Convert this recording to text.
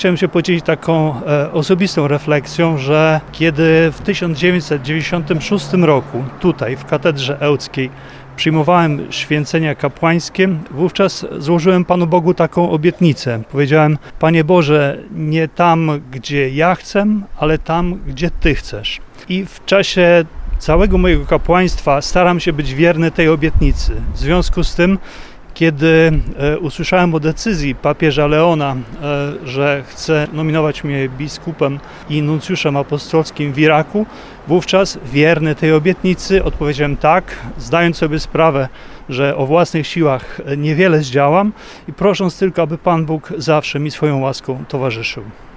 Chciałem się podzielić taką osobistą refleksją, że kiedy w 1996 roku tutaj w Katedrze Ełckiej przyjmowałem święcenia kapłańskie, wówczas złożyłem Panu Bogu taką obietnicę. Powiedziałem: Panie Boże, nie tam, gdzie ja chcę, ale tam, gdzie Ty chcesz. I w czasie całego mojego kapłaństwa staram się być wierny tej obietnicy. W związku z tym, kiedy usłyszałem o decyzji papieża Leona, że chce nominować mnie biskupem i nuncjuszem apostolskim w Iraku, wówczas wierny tej obietnicy odpowiedziałem tak, zdając sobie sprawę, że o własnych siłach niewiele zdziałam i prosząc tylko, aby Pan Bóg zawsze mi swoją łaską towarzyszył.